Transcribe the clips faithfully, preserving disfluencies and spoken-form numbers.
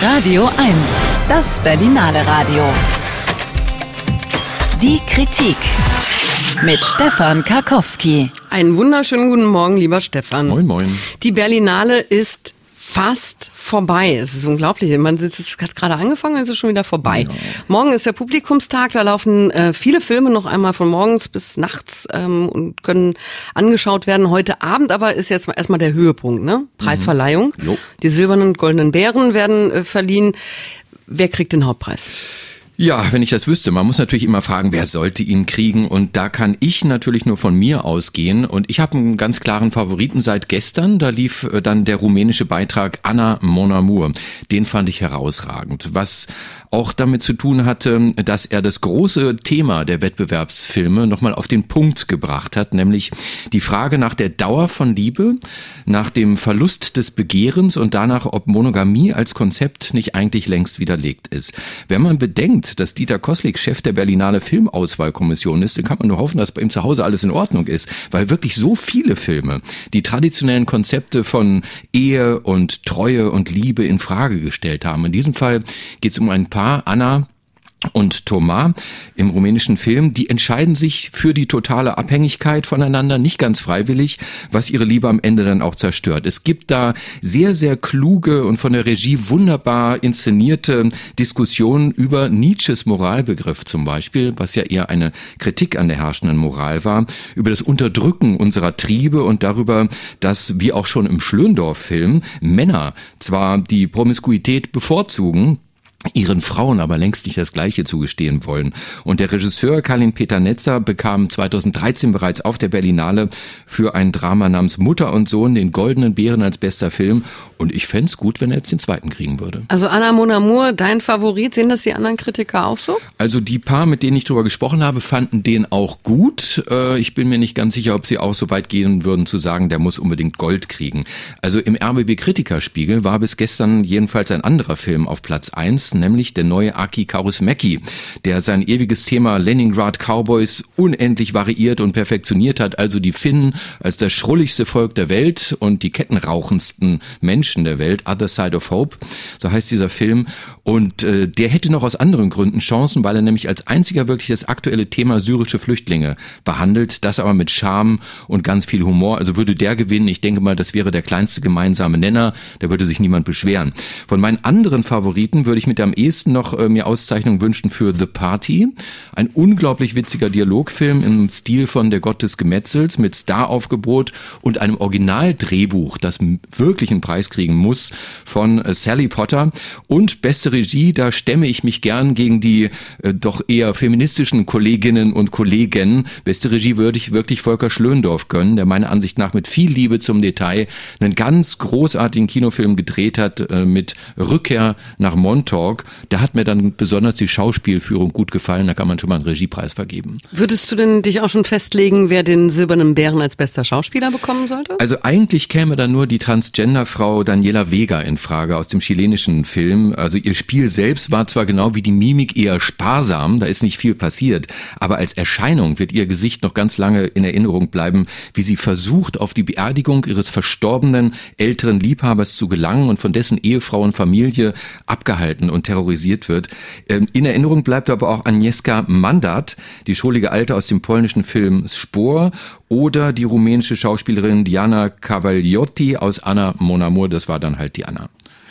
Radio eins, das Berlinale Radio. Die Kritik mit Stefan Karkowski. Einen wunderschönen guten Morgen, lieber Stefan. Moin, moin. Die Berlinale ist fast vorbei. Es ist unglaublich. Man es hat gerade angefangen, es ist schon wieder vorbei. Ja. Morgen ist der Publikumstag. Da laufen äh, viele Filme noch einmal von morgens bis nachts ähm, und können angeschaut werden. Heute Abend aber ist jetzt erstmal der Höhepunkt, ne? Preisverleihung. Mhm. Die silbernen und goldenen Bären werden äh, verliehen. Wer kriegt den Hauptpreis? Ja, wenn ich das wüsste. Man muss natürlich immer fragen, wer sollte ihn kriegen? Und da kann ich natürlich nur von mir ausgehen. Und ich habe einen ganz klaren Favoriten seit gestern. Da lief dann der rumänische Beitrag Anna, mon amour. Den fand ich herausragend. Was auch damit zu tun hatte, dass er das große Thema der Wettbewerbsfilme nochmal auf den Punkt gebracht hat. Nämlich die Frage nach der Dauer von Liebe, nach dem Verlust des Begehrens und danach, ob Monogamie als Konzept nicht eigentlich längst widerlegt ist. Wenn man bedenkt, dass Dieter Koslik Chef der Berlinale Filmauswahlkommission ist, dann kann man nur hoffen, dass bei ihm zu Hause alles in Ordnung ist, weil wirklich so viele Filme die traditionellen Konzepte von Ehe und Treue und Liebe in Frage gestellt haben. In diesem Fall geht es um ein Paar, Anna und Thomas im rumänischen Film, die entscheiden sich für die totale Abhängigkeit voneinander, nicht ganz freiwillig, was ihre Liebe am Ende dann auch zerstört. Es gibt da sehr, sehr kluge und von der Regie wunderbar inszenierte Diskussionen über Nietzsches Moralbegriff zum Beispiel, was ja eher eine Kritik an der herrschenden Moral war, über das Unterdrücken unserer Triebe und darüber, dass, wie auch schon im Schlöndorff-Film, Männer zwar die Promiskuität bevorzugen, ihren Frauen aber längst nicht das Gleiche zugestehen wollen. Und der Regisseur Kalin-Peter Netzer bekam zweitausenddreizehn bereits auf der Berlinale für ein Drama namens Mutter und Sohn den Goldenen Bären als bester Film. Und ich fänd's gut, wenn er jetzt den zweiten kriegen würde. Also Anna, mon amour, dein Favorit, sehen das die anderen Kritiker auch so? Also die paar, mit denen ich drüber gesprochen habe, fanden den auch gut. Ich bin mir nicht ganz sicher, ob sie auch so weit gehen würden zu sagen, der muss unbedingt Gold kriegen. Also im R B B-Kritikerspiegel war bis gestern jedenfalls ein anderer Film auf Platz eins, nämlich der neue Aki Kaurismäki, der sein ewiges Thema Leningrad Cowboys unendlich variiert und perfektioniert hat, also die Finnen als das schrulligste Volk der Welt und die kettenrauchendsten Menschen der Welt, Other Side of Hope, so heißt dieser Film. Und äh, der hätte noch aus anderen Gründen Chancen, weil er nämlich als einziger wirklich das aktuelle Thema syrische Flüchtlinge behandelt, das aber mit Charme und ganz viel Humor. Also würde der gewinnen, ich denke mal, das wäre der kleinste gemeinsame Nenner, da würde sich niemand beschweren. Von meinen anderen Favoriten würde ich mit am ehesten noch äh, mir Auszeichnung wünschen für The Party. Ein unglaublich witziger Dialogfilm im Stil von Der Gott des Gemetzels mit Staraufgebot und einem Originaldrehbuch, das wirklich einen Preis kriegen muss, von äh, Sally Potter. Und beste Regie, da stemme ich mich gern gegen die äh, doch eher feministischen Kolleginnen und Kollegen. Beste Regie würde ich wirklich Volker Schlöndorff gönnen, der meiner Ansicht nach mit viel Liebe zum Detail einen ganz großartigen Kinofilm gedreht hat äh, mit Rückkehr nach Montauk. Da hat mir dann besonders die Schauspielführung gut gefallen, da kann man schon mal einen Regiepreis vergeben. Würdest du denn dich auch schon festlegen, wer den Silbernen Bären als bester Schauspieler bekommen sollte? Also eigentlich käme da nur die Transgender-Frau Daniela Vega in Frage aus dem chilenischen Film. Also ihr Spiel selbst war zwar genau wie die Mimik eher sparsam, da ist nicht viel passiert, aber als Erscheinung wird ihr Gesicht noch ganz lange in Erinnerung bleiben, wie sie versucht, auf die Beerdigung ihres verstorbenen älteren Liebhabers zu gelangen und von dessen Ehefrau und Familie abgehalten und terrorisiert wird. In Erinnerung bleibt aber auch Agnieszka Mandat, die schrullige Alte aus dem polnischen Film Spor, oder die rumänische Schauspielerin Diana Cavagliotti aus Anna, mon amour, das war dann halt die Anna.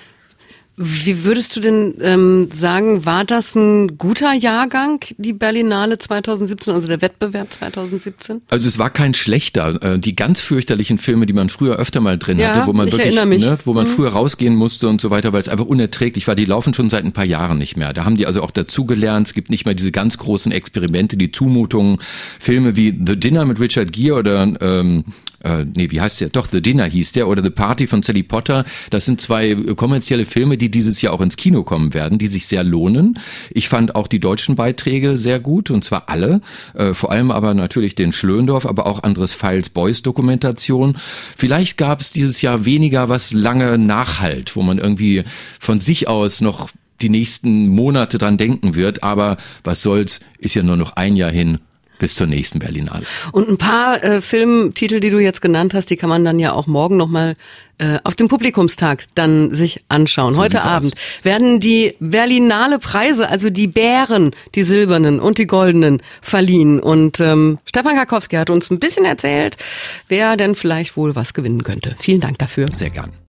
Wie würdest du denn ähm, sagen, war das ein guter Jahrgang, die Berlinale zweitausendsiebzehn, also der Wettbewerb zweitausendsiebzehn? Also es war kein schlechter. Die ganz fürchterlichen Filme, die man früher öfter mal drin ja, hatte, wo man ich wirklich, erinnere mich. Ne, wo man mhm. früher rausgehen musste und so weiter, weil es einfach unerträglich war, die laufen schon seit ein paar Jahren nicht mehr. Da haben die also auch dazugelernt, es gibt nicht mehr diese ganz großen Experimente, die Zumutungen, Filme wie The Dinner mit Richard Gere oder ähm, äh, nee, wie heißt der? Doch, The Dinner hieß der, oder The Party von Sally Potter. Das sind zwei kommerzielle Filme, die dieses Jahr auch ins Kino kommen werden, die sich sehr lohnen. Ich fand auch die deutschen Beiträge sehr gut, und zwar alle. Äh, vor allem aber natürlich den Schlöndorff, aber auch Andres Pfeils Beuys Dokumentation. Vielleicht gab es dieses Jahr weniger, was lange nachhalt, wo man irgendwie von sich aus noch die nächsten Monate dran denken wird. Aber was soll's, ist ja nur noch ein Jahr hin. bis zur nächsten Berlinale. Und ein paar äh, Filmtitel, die du jetzt genannt hast, die kann man dann ja auch morgen nochmal äh, auf dem Publikumstag dann sich anschauen. So Heute Abend aus. werden die Berlinale Preise, also die Bären, die silbernen und die goldenen, verliehen. Und ähm, Stefan Karkowski hat uns ein bisschen erzählt, wer denn vielleicht wohl was gewinnen könnte. Vielen Dank dafür. Sehr gern.